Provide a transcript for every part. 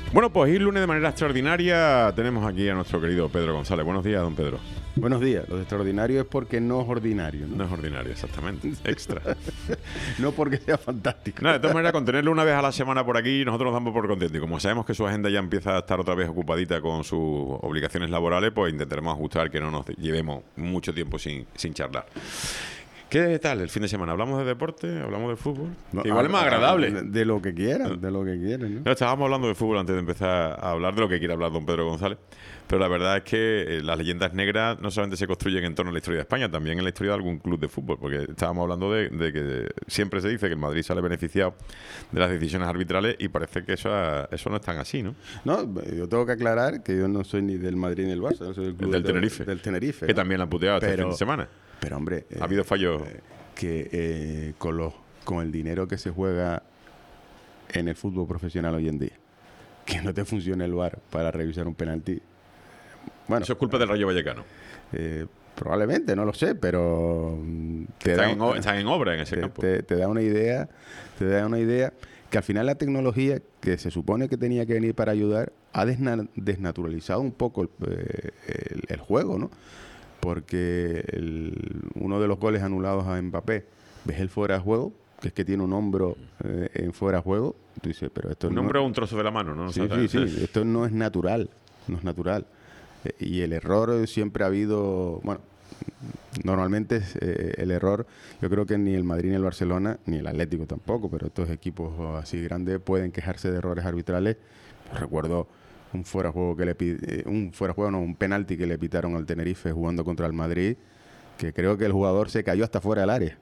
Bueno, pues hoy lunes de manera extraordinaria tenemos aquí a nuestro querido Pedro González. Buenos días, don Pedro. Buenos días. Lo de extraordinario es porque no es ordinario, ¿no? No es ordinario, exactamente. Extra. No porque sea fantástico. No, de todas maneras, con tenerlo una vez a la semana por aquí, nosotros nos damos por contentos. Y como sabemos que su agenda ya empieza a estar otra vez ocupadita con sus obligaciones laborales, pues intentaremos ajustar que no nos llevemos mucho tiempo sin charlar. ¿Qué tal el fin de semana? ¿Hablamos de deporte? ¿Hablamos de fútbol? No, Igual es más agradable. De lo que quieran, de lo que quieran, ¿no? No, estábamos hablando de fútbol antes de empezar a hablar de lo que quiere hablar don Pedro González, pero la verdad es que las leyendas negras no solamente se construyen en torno a la historia de España, también en la historia de algún club de fútbol, porque estábamos hablando de que siempre se dice que el Madrid sale beneficiado de las decisiones arbitrales y parece que eso no es tan así, ¿no? No, yo tengo que aclarar que yo no soy ni del Madrid ni del Barça, yo soy del club Del Tenerife. Del Tenerife, Que ¿no? también la han puteado este fin de semana. Pero hombre, Ha habido fallos. Con el dinero que se juega en el fútbol profesional hoy en día, que no te funcione el VAR para revisar un penalti. Bueno, Eso es culpa del Rayo Vallecano. Probablemente, no lo sé, pero Están en obra en ese campo. te da una idea, que al final la tecnología que se supone que tenía que venir para ayudar ha desnaturalizado un poco el juego, ¿no? Porque uno de los goles anulados a Mbappé, ves el fuera de juego, que es que tiene un hombro en fuera de juego, tú dices, pero esto un hombro o un trozo de la mano, ¿no? Sí, esto no es natural, no es natural. Y el error siempre ha habido, bueno, normalmente el error, yo creo que ni el Madrid ni el Barcelona, ni el Atlético tampoco, pero estos equipos así grandes pueden quejarse de errores arbitrales. Recuerdo un fuera de juego, un penalti que le pitaron al Tenerife jugando contra el Madrid, que creo que el jugador se cayó hasta fuera del área.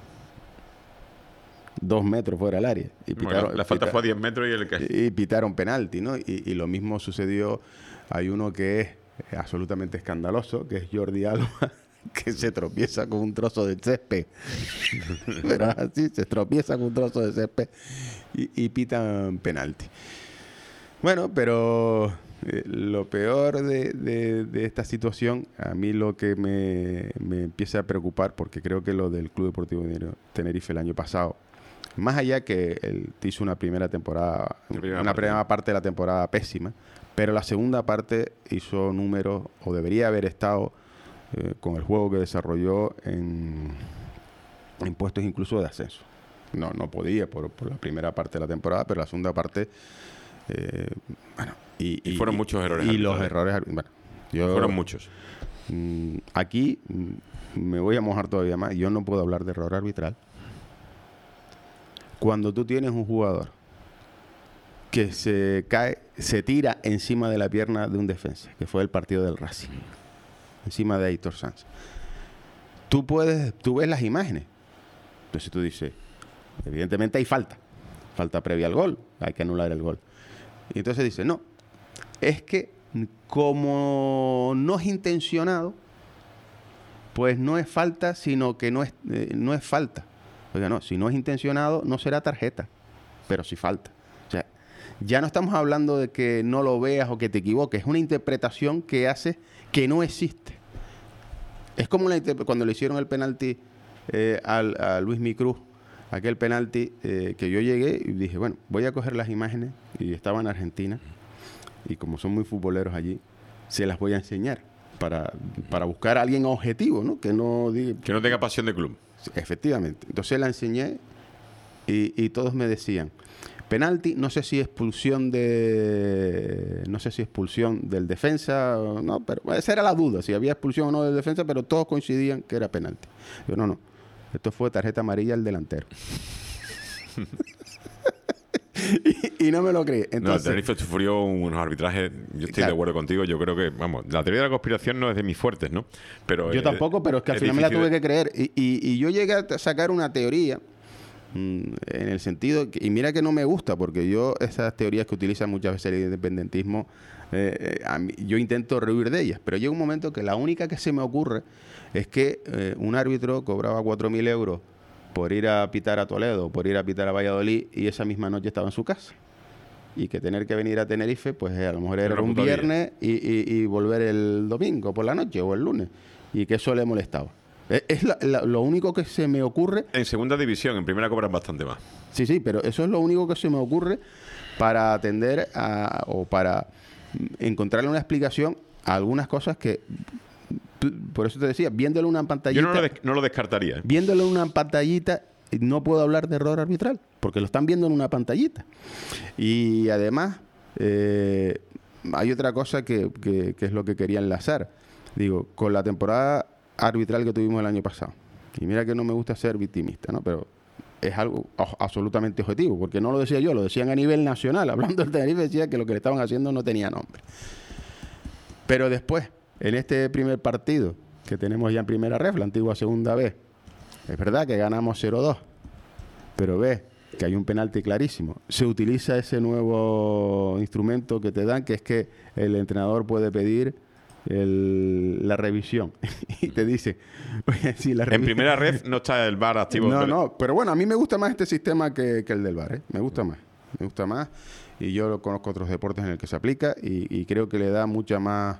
2 metros fuera del área. Y la falta fue a 10 metros y pitaron penalti, ¿no? Y lo mismo sucedió. Hay uno que es absolutamente escandaloso, que es Jordi Alba, que se tropieza con un trozo de césped. Pero así, se tropieza con un trozo de césped y pitan penalti. Bueno, pero lo peor de esta situación, a mí lo que me empieza a preocupar, porque creo que lo del Club Deportivo Tenerife el año pasado, más allá que él hizo una primera parte de la temporada pésima, pero la segunda parte hizo números, o debería haber estado con el juego que desarrolló en puestos incluso de ascenso. No podía por la primera parte de la temporada, pero la segunda parte... y fueron muchos errores. Y los errores... fueron muchos. Aquí me voy a mojar todavía más. Yo no puedo hablar de error arbitral cuando tú tienes un jugador que se tira encima de la pierna de un defensa, que fue el partido del Racing, encima de Aitor Sanz. Tú ves las imágenes. Entonces tú dices, evidentemente hay falta previa al gol, hay que anular el gol. Y entonces dice, no, es que como no es intencionado, pues no es falta, sino que no es falta. Oiga, no, si no es intencionado, no será tarjeta, pero sí falta. O sea, ya no estamos hablando de que no lo veas o que te equivoques, es una interpretación que hace que no existe. Es como cuando le hicieron el penalti a Luismi Cruz, aquel penalti que yo llegué y dije, bueno, voy a coger las imágenes, y estaba en Argentina, y como son muy futboleros allí, se las voy a enseñar para buscar a alguien objetivo, ¿no? Que no tenga pasión de club. Efectivamente. Entonces la enseñé y todos me decían, penalti, no sé si expulsión del defensa, no, pero esa era la duda, si había expulsión o no del defensa, pero todos coincidían que era penalti. Yo no. Esto fue tarjeta amarilla al delantero. y no me lo creí. Entonces, el Tenerife sufrió unos arbitrajes. Yo estoy de acuerdo contigo. Yo creo que, la teoría de la conspiración no es de mis fuertes, ¿no? Pero yo tampoco, pero es que al final me la tuve que creer. Y yo llegué a sacar una teoría en el sentido, y mira que no me gusta, porque yo esas teorías que utilizan muchas veces el independentismo, yo intento rehuir de ellas, pero llega un momento que la única que se me ocurre es que un árbitro cobraba 4.000 euros por ir a pitar a Toledo, por ir a pitar a Valladolid, y esa misma noche estaba en su casa. Y que tener que venir a Tenerife, pues a lo mejor era un viernes y volver el domingo por la noche o el lunes. Y que eso le molestaba. Es lo único que se me ocurre. En segunda división, en primera cobran bastante más. Sí, pero eso es lo único que se me ocurre para atender o para encontrarle una explicación a algunas cosas que, por eso te decía, viéndole una pantallita... Yo no lo descartaría. Viéndole una pantallita, no puedo hablar de error arbitral, porque lo están viendo en una pantallita. Y además, hay otra cosa que es lo que quería enlazar. Digo, con la temporada arbitral que tuvimos el año pasado. Y mira que no me gusta ser victimista, ¿no? Pero es algo absolutamente objetivo, porque no lo decía yo, lo decían a nivel nacional. Hablando del Tenerife, decía que lo que le estaban haciendo no tenía nombre. Pero después, en este primer partido que tenemos ya en primera ref, la antigua segunda B, es verdad que ganamos 0-2, pero ves que hay un penalti clarísimo. Se utiliza ese nuevo instrumento que te dan, que es que el entrenador puede pedir la revisión. Y te dice, oye, si la en primera ref no está el VAR activo. No, pero bueno, a mí me gusta más este sistema que el del VAR, ¿eh? Me gusta más. Y yo conozco otros deportes en el que se aplica y creo que le da mucha más...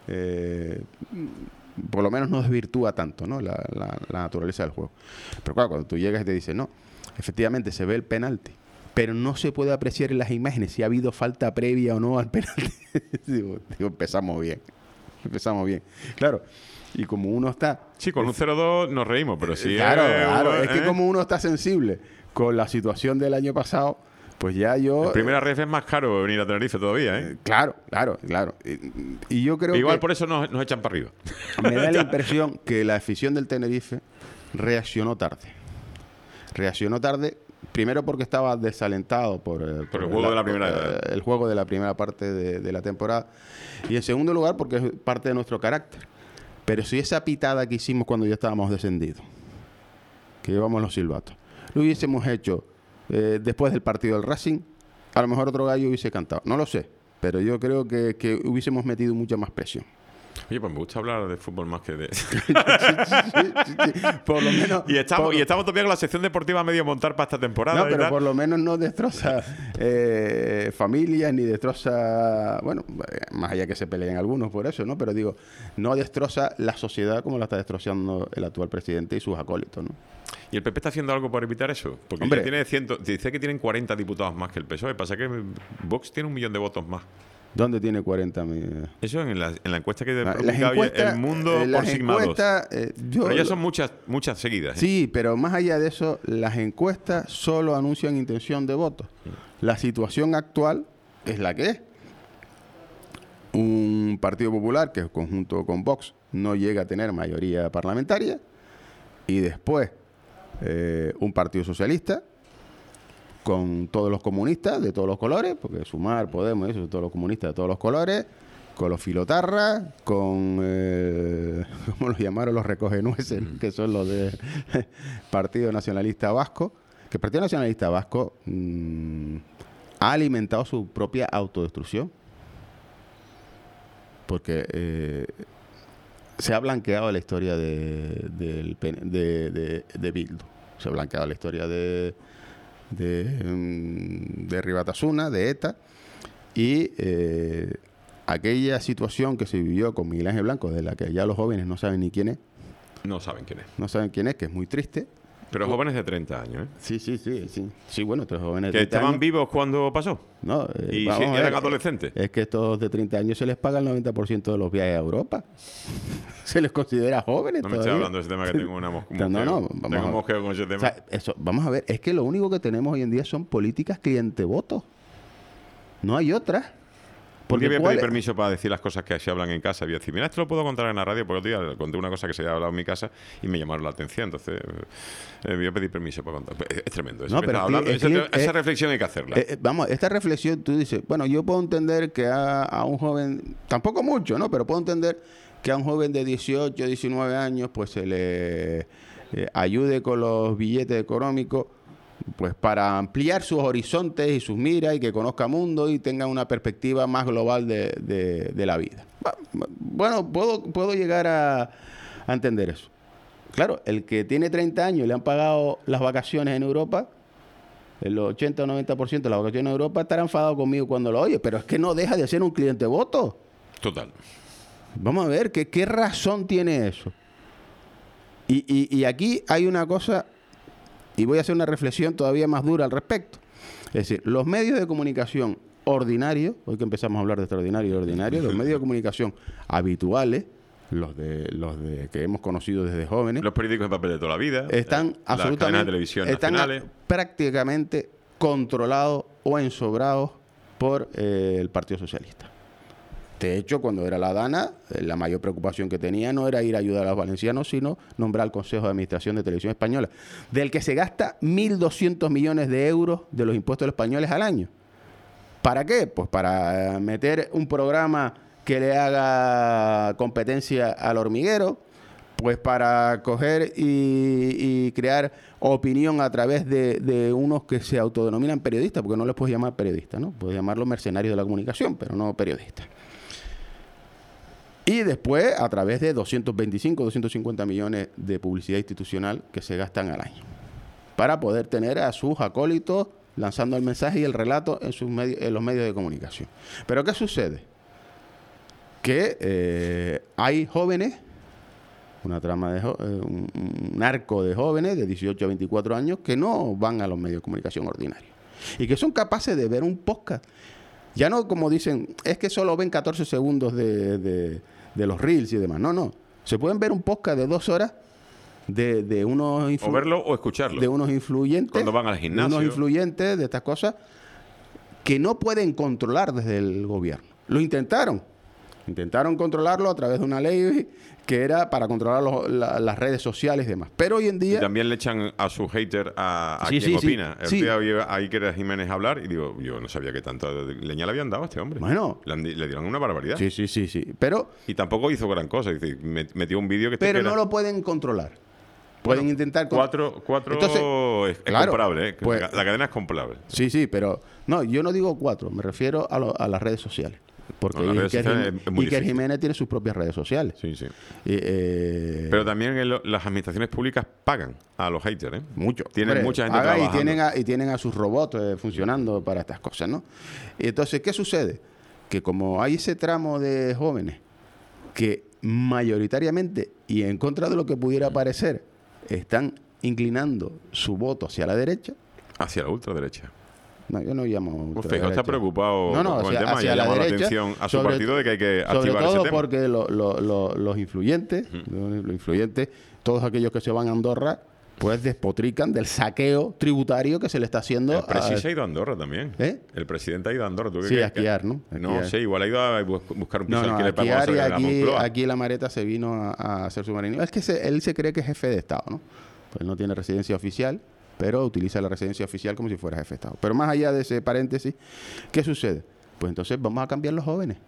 por lo menos no desvirtúa tanto, ¿no? la naturaleza del juego. Pero claro, cuando tú llegas y te dicen, no, efectivamente se ve el penalti, pero no se puede apreciar en las imágenes si ha habido falta previa o no al penalti. digo, empezamos bien. Claro, y como uno está... Sí, con un 0-2 nos reímos, pero sí... Claro, es que como uno está sensible con la situación del año pasado, pues ya yo... En primera ref es más caro venir a Tenerife todavía, ¿eh? Claro. Y yo creo igual que... por eso nos echan para arriba. Me da la impresión que la afición del Tenerife reaccionó tarde. Primero porque estaba desalentado por el juego de la primera parte de la temporada. Y en segundo lugar porque es parte de nuestro carácter. Pero si esa pitada que hicimos cuando ya estábamos descendidos, que llevamos los silbatos, lo hubiésemos hecho después del partido del Racing, a lo mejor otro gallo hubiese cantado. No lo sé, pero yo creo que hubiésemos metido mucha más presión. Oye, pues me gusta hablar de fútbol más que de... sí. Por lo menos... Y estamos todavía con la sección deportiva a medio montar para esta temporada. No, pero por lo menos no destroza familias, ni destroza... Bueno, más allá que se peleen algunos por eso, ¿no? Pero digo, no destroza la sociedad como la está destrozando el actual presidente y sus acólitos, ¿no? ¿Y el PP está haciendo algo por evitar eso? Porque dice que tienen 40 diputados más que el PSOE. Pasa que Vox tiene 1 millón de votos más. ¿Dónde tiene 40? Eso en la encuesta que publicaba El Mundo por Sigmados. Pero ya son muchas seguidas. Sí, pero más allá de eso, las encuestas solo anuncian intención de voto. La situación actual es la que es. Un Partido Popular que conjunto con Vox no llega a tener mayoría parlamentaria y después un Partido Socialista con todos los comunistas de todos los colores, porque Sumar, Podemos, eso, todos los comunistas de todos los colores, con los filotarras, con, ¿cómo los llamaron? Los recogenueces, que son los del Partido Nacionalista Vasco, que el Partido Nacionalista Vasco ha alimentado su propia autodestrucción, porque se ha blanqueado la historia de Bildu, se ha blanqueado la historia de Ribatasuna, de ETA, y aquella situación que se vivió con Miguel Ángel Blanco, de la que ya los jóvenes no saben ni quién es. No saben quién es. No saben quién es, que es muy triste. Pero jóvenes de 30 años, ¿eh? Sí, bueno, estos jóvenes de 30 ¿Que estaban años, vivos cuando pasó? No, y eran adolescentes. Es que estos de 30 años se les paga el 90% de los viajes a Europa. Se les considera jóvenes No todavía. me estoy hablando de ese tema, que tengo una mosqueo. Tengo mosqueo con ese tema. O sea, vamos a ver, es que lo único que tenemos hoy en día son políticas cliente-voto. No hay otras. Porque voy a pedir permiso para decir las cosas que se hablan en casa. Voy a decir, mira, esto lo puedo contar en la radio, porque otro día conté una cosa que se había hablado en mi casa y me llamaron la atención. Entonces, voy a pedir permiso para contar. Es tremendo eso. No, pero esa reflexión hay que hacerla. Vamos, esta reflexión, tú dices, bueno, yo puedo entender que a un joven, tampoco mucho, ¿no? Pero puedo entender que a un joven de 18, 19 años, pues se le ayude con los billetes económicos, pues para ampliar sus horizontes y sus miras y que conozca mundo y tenga una perspectiva más global de la vida. Bueno, puedo llegar a entender eso. Claro, el que tiene 30 años y le han pagado las vacaciones en Europa, el 80 o 90% de las vacaciones en Europa, estará enfadado conmigo cuando lo oye, pero es que no deja de ser un cliente voto. Total. Vamos a ver, ¿qué razón tiene eso? Y aquí hay una cosa... Y voy a hacer una reflexión todavía más dura al respecto. Es decir, los medios de comunicación ordinarios, hoy que empezamos a hablar de extraordinario y ordinario, los medios de comunicación habituales, los de que hemos conocido desde jóvenes, los periódicos en papel de toda la vida, están absolutamente, las cadenas de televisión nacionales, prácticamente controlados o ensobrados por el Partido Socialista. De hecho, cuando era la Dana, la mayor preocupación que tenía no era ir a ayudar a los valencianos, sino nombrar al Consejo de Administración de Televisión Española, del que se gasta 1.200 millones de euros de los impuestos de los españoles al año. ¿Para qué? Pues para meter un programa que le haga competencia al hormiguero, pues para coger y crear opinión a través de unos que se autodenominan periodistas, porque no les puedes llamar periodistas, ¿no? Puedes llamarlos mercenarios de la comunicación, pero no periodistas. Y después, a través de 225, 250 millones de publicidad institucional que se gastan al año, para poder tener a sus acólitos lanzando el mensaje y el relato en los medios de comunicación. Pero ¿qué sucede? Que hay jóvenes, una trama de un arco de jóvenes de 18 a 24 años que no van a los medios de comunicación ordinarios y que son capaces de ver un podcast. Ya no como dicen, es que solo ven 14 segundos de los reels y demás. No. Se pueden ver un podcast de 2 horas de unos... O verlo o escucharlo. De unos influyentes. Cuando van al gimnasio. De unos influyentes de estas cosas que no pueden controlar desde el gobierno. Lo intentaron. Intentaron controlarlo a través de una ley que era para controlar las redes sociales y demás. Pero hoy en día... Y también le echan a su hater a Sí, quien sí, opina. sí. El día oí a Iker Jiménez hablar y digo, yo no sabía que tanto leña le habían dado a este hombre. Bueno. Le dieron una barbaridad. Sí. Pero Y tampoco hizo gran cosa. Es decir, metió un vídeo que... pero no lo pueden controlar. Pueden intentar... Cuatro Entonces, es claro, comprable, ¿eh? pues, La cadena es comprable. Sí, pero... No, yo no digo 4. Me refiero a las redes sociales. Porque No, las redes sociales es muy Iker difícil. Jiménez tiene sus propias redes sociales. Sí. Pero Pero también las administraciones públicas pagan a los haters, ¿eh? mucho. Tienen mucha gente paga trabajando. y tienen a sus robots funcionando para estas cosas, ¿no? Y entonces, ¿qué sucede? Que como hay ese tramo de jóvenes que mayoritariamente y en contra de lo que pudiera parecer están inclinando su voto hacia la derecha. Hacia la ultraderecha. No, yo no llamo Pues ultraderecha. Feijóo está preocupado con el tema y hacia ha la llamado la derecha, atención a su partido de que hay que sobre activar todo ese tema. porque los influyentes, los influyentes, todos aquellos que se van a Andorra, pues despotrican del saqueo tributario que se le está haciendo. El presidente se ha ido a Andorra también. ¿Eh? El presidente ha ido a Andorra. ¿Tú qué Sí, crees a esquiar, ¿no? A No esquiar. sé, igual ha ido a buscar un piso No, al que le pagó aquí, a la Moncloa. aquí la Mareta se vino a hacer submarino. Es que él se cree que es jefe de Estado, ¿no? Pues no tiene residencia oficial, pero utiliza la residencia oficial como si fuera jefe de Estado. Pero más allá de ese paréntesis, ¿qué sucede? Pues entonces vamos a cambiar los jóvenes.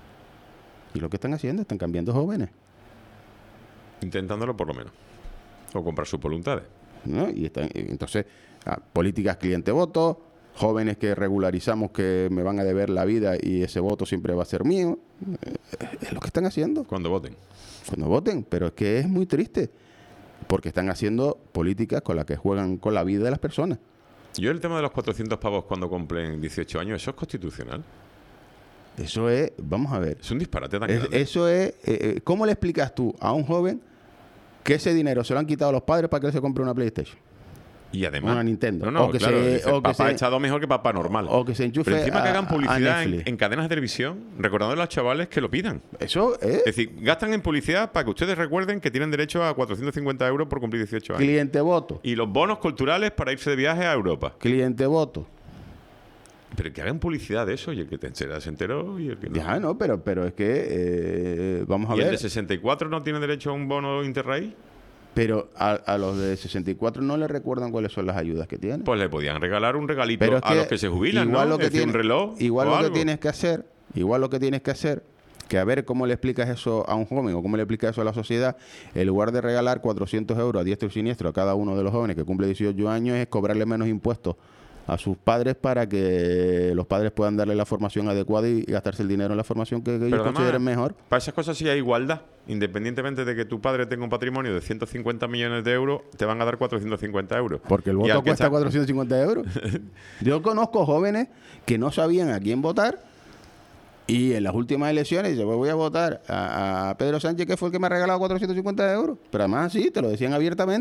Y lo que están haciendo, están cambiando jóvenes, Intentándolo por lo menos. O comprar sus voluntades. ¿no? Y entonces, políticas cliente-voto, jóvenes que regularizamos que me van a deber la vida y ese voto siempre va a ser mío. Es lo que están haciendo. Cuando voten. Cuando voten, pero es que es muy triste, porque están haciendo políticas con las que juegan con la vida de las personas. Yo el tema de los 400 pavos cuando cumplen 18 años, ¿eso es constitucional? Eso es, vamos a ver, Es un disparate tan grande. eso es, ¿cómo le explicas tú a un joven que ese dinero se lo han quitado los padres para que él se compre una PlayStation? Y además... Una Nintendo. No, O que claro, se- dice, o que papá se- ha echado mejor que papá normal. O que se enchufe Pero encima que hagan a publicidad Netflix. en cadenas de televisión, recordando a los chavales que lo pidan. Eso es Es decir, gastan en publicidad para que ustedes recuerden que tienen derecho a 450 euros por cumplir 18 años. cliente-voto. Y los bonos culturales para irse de viaje a Europa. Cliente-voto. Pero que hagan publicidad de eso y el que te entera se enteró y el que no. Ya, no, pero es que vamos a ¿Y el ver. de 64 no tiene derecho a un bono Interrail? Pero a los de 64 no le recuerdan cuáles son las ayudas que tienen. Pues le podían regalar un regalito Pero es a los que se jubilan, igual ¿no? lo que Es decir, un tiene- reloj igual o lo que algo. tienes que hacer, que a ver cómo le explicas eso a un joven o cómo le explicas eso a la sociedad, en lugar de regalar 400 euros a diestro y siniestro a cada uno de los jóvenes que cumple 18 años, es cobrarle menos impuestos a sus padres para que los padres puedan darle la formación adecuada y gastarse el dinero en la formación que ellos Pero además, consideren mejor. Para esas cosas sí hay igualdad. Independientemente de que tu padre tenga un patrimonio de 150 millones de euros, te van a dar 450 euros. Porque el Y voto al que cuesta está- 450 euros. Yo conozco jóvenes que no sabían a quién votar y en las últimas elecciones dicen, pues voy a votar a Pedro Sánchez, que fue el que me ha regalado 450 euros. Pero además sí, te lo decían abiertamente.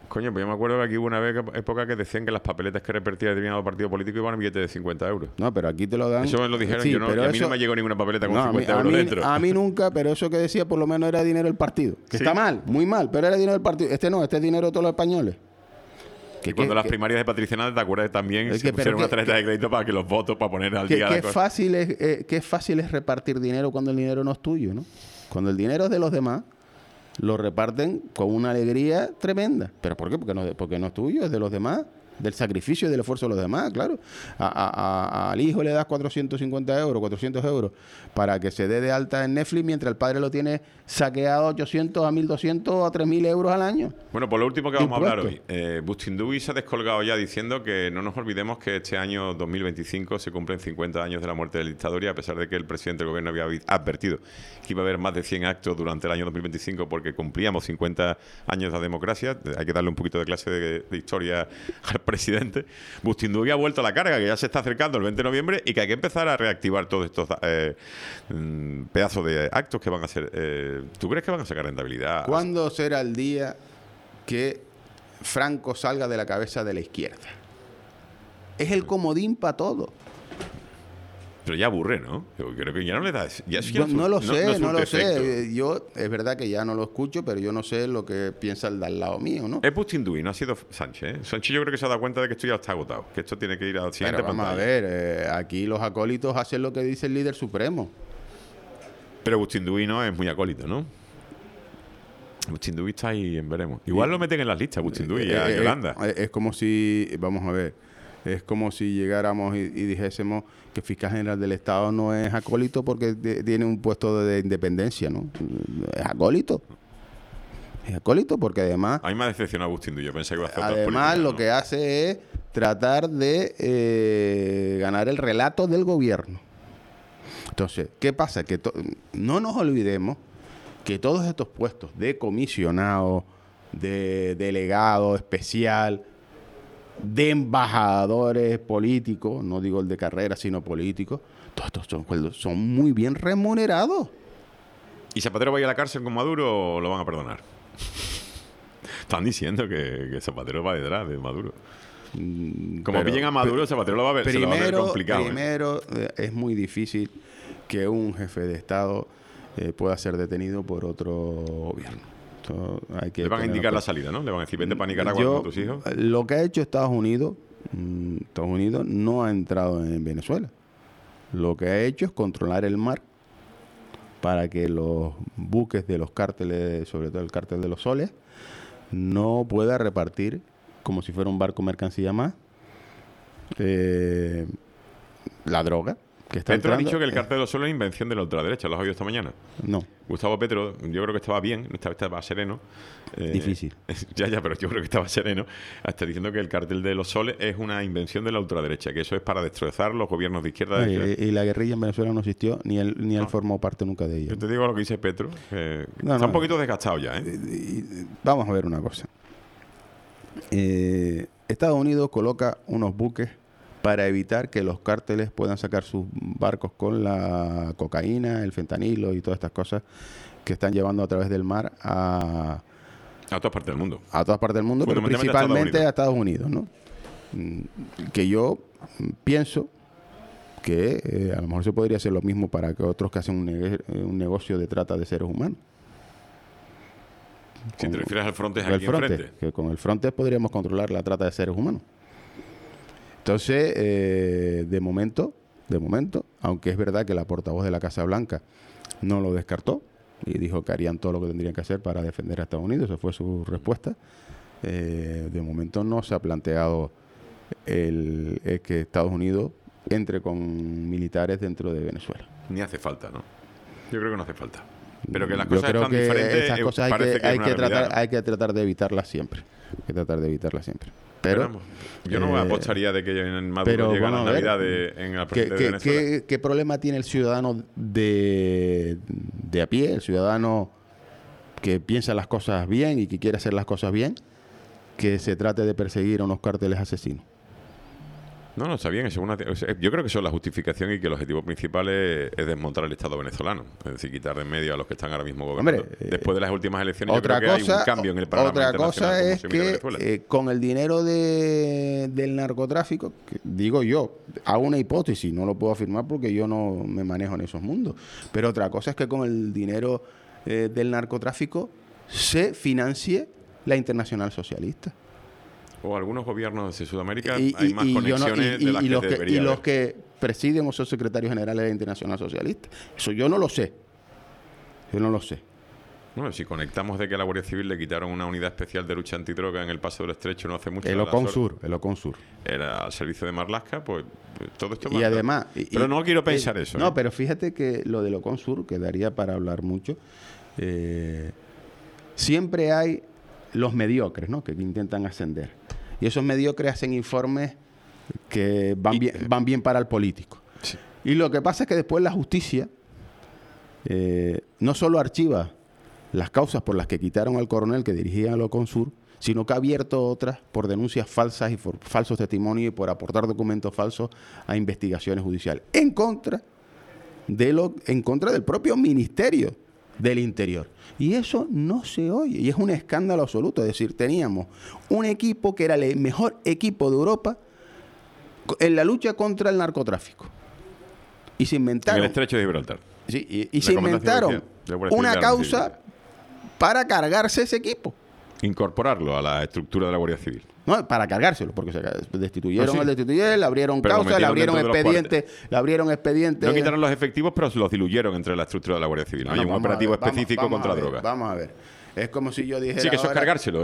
Coño, pues yo me acuerdo que aquí hubo una época que decían que las papeletas que repartía determinado partido político iban en billetes de 50 euros. No, pero aquí te lo dan... Eso me lo dijeron, Sí, yo no, pero y a mí eso... no me llegó ninguna papeleta con No, 50 euros dentro. a mí nunca, pero eso que decía por lo menos era dinero del partido. Que Sí. está mal, muy mal, pero era dinero del partido. Este no, este es dinero de todos los españoles. Y cuando las primarias de Patricia Nada, ¿te acuerdas? También se pusieron una tarjeta de crédito para que los votos, para poner al día la Qué cosa. fácil es repartir dinero cuando el dinero no es tuyo, ¿no? Cuando el dinero es de los demás, lo reparten con una alegría tremenda. ¿Pero por qué? Porque no es tuyo, es de los demás. Del sacrificio y del esfuerzo de los demás, claro. Al hijo le das 450 euros, 400 euros para que se dé de alta en Netflix mientras el padre lo tiene saqueado 800 a 1.200 a 3.000 euros al año. Bueno, por lo último que vamos a hablar hoy. Impuestos. Bustindui se ha descolgado ya diciendo que no nos olvidemos que este año 2025 se cumplen 50 años de la muerte del dictador y a pesar de que el presidente del gobierno había advertido que iba a haber más de 100 actos durante el año 2025 porque cumplíamos 50 años de la democracia, hay que darle un poquito de clase de historia al presidente. Bustindui ha vuelto a la carga, que ya se está acercando el 20 de noviembre y que hay que empezar a reactivar todos estos pedazos de actos que van a ser... ¿Tú crees que van a sacar rentabilidad? ¿Cuándo será el día que Franco salga de la cabeza de la izquierda? Es el comodín para todo. Pero ya aburre, ¿no? Yo creo que ya no le da... No lo sé. sé. Yo, es verdad que ya no lo escucho, pero yo no sé lo que piensa el de al lado mío, ¿no? Es Bustindui, no ha sido Sánchez. Sánchez yo creo que se ha dado cuenta de que esto ya está agotado, que esto tiene que ir al siguiente Pero vamos a pantalla. ver, aquí los acólitos hacen lo que dice el líder supremo. Pero Bustindui no es muy acólito, ¿no? Bustindui está ahí en veremos. Igual lo meten en las listas, Bustindui, a Yolanda. Es como si, vamos a ver, es como si llegáramos y dijésemos que el fiscal general del Estado no es acólito porque tiene un puesto de independencia, ¿no? Es acólito. Es acólito porque además... A mí me ha decepcionado Bustindui, yo pensé que iba a hacer otras Además, políticas, lo ¿no? que hace es tratar de ganar el relato del gobierno. Entonces, ¿qué pasa? Que no nos olvidemos que todos estos puestos de comisionado, de delegado especial, de embajadores políticos, no digo el de carrera, sino políticos, todos estos son muy bien remunerados. ¿Y Zapatero va a ir a la cárcel con Maduro o lo van a perdonar? Están diciendo que Zapatero va detrás de Maduro. Como pillen a Maduro, Zapatero lo va a ver, se lo va a ver complicado. Primero, es muy difícil que un jefe de Estado pueda ser detenido por otro gobierno. Hay que Le van a indicar la salida, ¿no? Le van a decir, vete para Nicaragua con tus hijos. Lo que ha hecho Estados Unidos no ha entrado en Venezuela. Lo que ha hecho es controlar el mar para que los buques de los cárteles, sobre todo el cártel de los Soles, no pueda repartir como si fuera un barco mercancía más la droga que está Petro ha entrando. dicho que el cártel de los Soles es invención de la ultraderecha. ¿Lo has oído esta mañana? No, Gustavo Petro, yo creo que estaba bien, estaba sereno. difícil. Ya, pero yo creo que estaba sereno. Hasta diciendo que el cártel de los Soles es una invención de la ultraderecha, que eso es para destrozar los gobiernos de izquierda. Y la guerrilla en Venezuela no existió, ni él formó parte nunca de ella. Yo te digo lo que dice Petro, que No, está no. un poquito desgastado ya, ¿eh? Vamos a ver una cosa. Estados Unidos coloca unos buques para evitar que los cárteles puedan sacar sus barcos con la cocaína, el fentanilo y todas estas cosas que están llevando a través del mar a todas partes del mundo. a todas partes del mundo, pero Fundamentalmente principalmente a Estados Unidos, ¿no? Que yo pienso que a lo mejor se podría hacer lo mismo para que otros que hacen un negocio de trata de seres humanos. Si te refieres al Frontex El aquí Frontex, enfrente. que con el Frontex podríamos controlar la trata de seres humanos. Entonces, de momento, aunque es verdad que la portavoz de la Casa Blanca no lo descartó y dijo que harían todo lo que tendrían que hacer para defender a Estados Unidos, esa fue su respuesta, de momento no se ha planteado el que Estados Unidos entre con militares dentro de Venezuela. Ni hace falta, ¿no? Yo creo que no hace falta. Pero que las Yo cosas creo están que diferentes, esas cosas parece que es una realidad, ¿no? hay que tratar de evitarlas siempre. Pero Esperamos. Yo no apostaría de que en Maduro pero, llega bueno, la a ver, Navidad en el presidente de Venezuela. ¿Qué problema tiene el ciudadano de a pie, el ciudadano que piensa las cosas bien y que quiere hacer las cosas bien, que se trate de perseguir a unos cárteles asesinos? No, está bien. Yo creo que eso es la justificación y que el objetivo principal es desmontar el Estado venezolano. Es decir, quitar de en medio a los que están ahora mismo gobernando. Después de las últimas elecciones, yo creo que hay un cambio en el panorama internacional. Otra cosa es que con el dinero del narcotráfico, que digo yo, hago una hipótesis, no lo puedo afirmar porque yo no me manejo en esos mundos, pero otra cosa es que con el dinero del narcotráfico se financie la Internacional Socialista. O algunos gobiernos de Sudamérica hay más conexiones de las que debería haber. Y los que presiden o son secretarios generales de la Internacional Socialista. Eso yo no lo sé. Yo no lo sé. Bueno, si conectamos de que a la Guardia Civil le quitaron una unidad especial de lucha antidroga en el Paso del Estrecho no hace mucho. El Oconsur. Era al servicio de Marlaska, pues todo esto... Y además... Pero no quiero pensar eso. No, pero fíjate que lo del Oconsur, que daría para hablar mucho, siempre hay los mediocres, ¿no? Que intentan ascender. Y esos mediocres hacen informes que van bien para el político. Sí. Y lo que pasa es que después la justicia no solo archiva las causas por las que quitaron al coronel que dirigía el Oconsur, sino que ha abierto otras por denuncias falsas y por falsos testimonios y por aportar documentos falsos a investigaciones judiciales. En contra del propio Ministerio del Interior. Y eso no se oye. Y es un escándalo absoluto. Es decir, teníamos un equipo que era el mejor equipo de Europa en la lucha contra el narcotráfico. Y se inventaron... En el Estrecho de Gibraltar. Sí, y se inventaron una causa para cargarse ese equipo. Incorporarlo a la estructura de la Guardia Civil. No, para cargárselo, porque se destituyeron al destituyer, le abrieron causa, le abrieron expediente. No quitaron los efectivos, pero los diluyeron entre la estructura de la Guardia Civil. No hay un operativo específico contra la droga. Vamos a ver. Es como si yo dijera... Sí, que eso es cargárselo.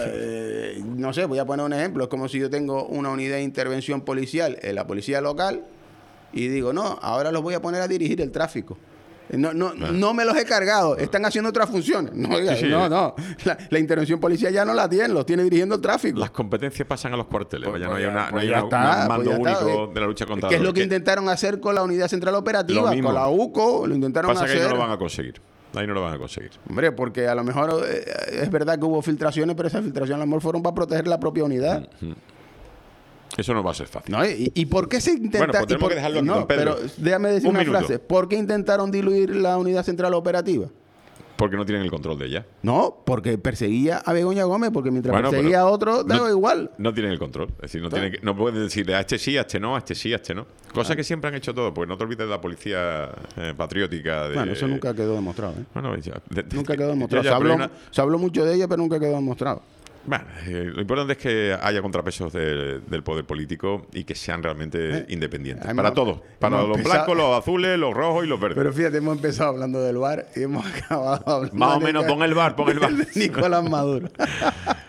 No sé, voy a poner un ejemplo. Es como si yo tengo una unidad de intervención policial en la policía local y digo, no, ahora los voy a poner a dirigir el tráfico. No me los he cargado, están haciendo otras funciones. No. La intervención policial ya no la tienen, los tiene dirigiendo el tráfico. Las competencias pasan a los cuarteles. No hay un mando único de la lucha contra la droga. ¿Qué es lo que intentaron hacer con la Unidad Central Operativa? Con la UCO, lo intentaron hacer. Pasa que ahí no lo van a conseguir. Ahí no lo van a conseguir. Hombre, porque a lo mejor es verdad que hubo filtraciones, pero esas filtraciones a lo mejor fueron para proteger la propia unidad. Eso no va a ser fácil. No, ¿y por qué se intenta...? Bueno, pues tenemos que dejarlo aquí, don Pedro. Pero déjame decir una frase. ¿Por qué intentaron diluir la Unidad Central Operativa? Porque no tienen el control de ella. No, porque perseguía a Begoña Gómez, porque mientras perseguía a otro, daba igual. No tienen el control. Es decir, no pueden decirle a este sí, a este no, a este sí, a este no. Cosa que siempre han hecho todo, porque no te olvides de la policía patriótica. Bueno, eso nunca quedó demostrado. Bueno, nunca quedó demostrado. Se habló mucho de ella, pero nunca quedó demostrado. Bueno, lo importante es que haya contrapesos del poder político y que sean realmente independientes. Para todos. Para los blancos, los azules, los rojos y los verdes. Pero fíjate, hemos empezado hablando del VAR y hemos acabado hablando... Más o menos, pon el VAR. Nicolás Maduro.